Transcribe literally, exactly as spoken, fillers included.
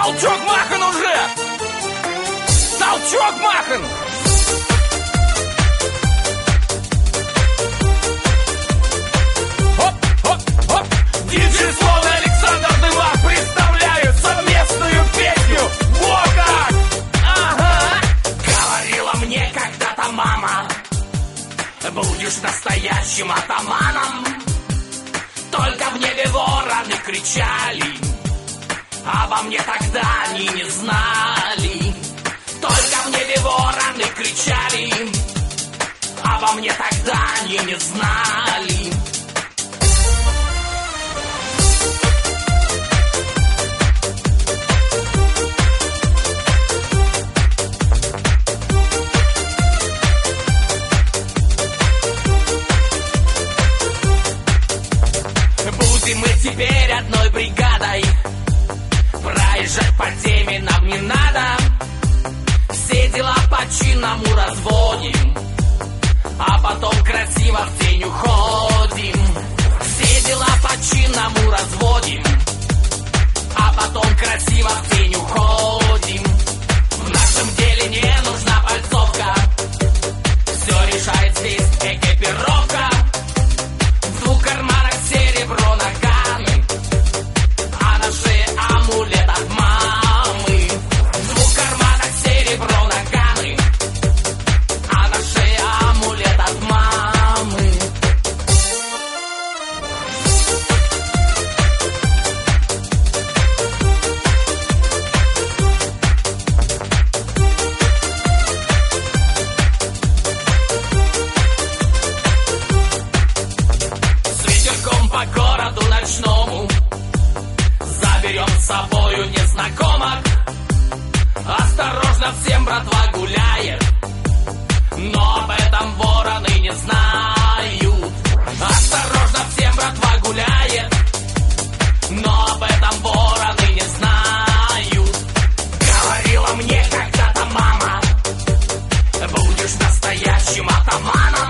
Толчок махан уже! Толчок махан! Оп, оп, оп! Диджей Слон и Александр Дымов представляют совместную песню. Во как! Ага! Говорила мне когда-то мама, будешь настоящим атаманом. Только в небе вороны кричали, обо мне тогда они не знали. Только в небе вороны кричали, обо мне тогда они не знали. Будем мы теперь одной бригадой, проезжать по теме нам не надо. Все дела по-чинному разводим, а потом красиво в тень уходим. Все дела по-чинному разводим, а потом красиво в тень уходим. В нашем деле не нужна пальцовка, все решает здесь экипировка. В двух карманах серебро наганы, а на шее амулет от мамы. В двух карманах серебро наганы, а на шее амулет от мамы. С ветерком по городу ночному заберем с собою незнакомок. Осторожно, всем братва гуляет, но об этом вороны не знают. Осторожно, всем братва гуляет, но об этом вороны не знают. Говорила мне когда-то мама, будешь настоящим атаманом.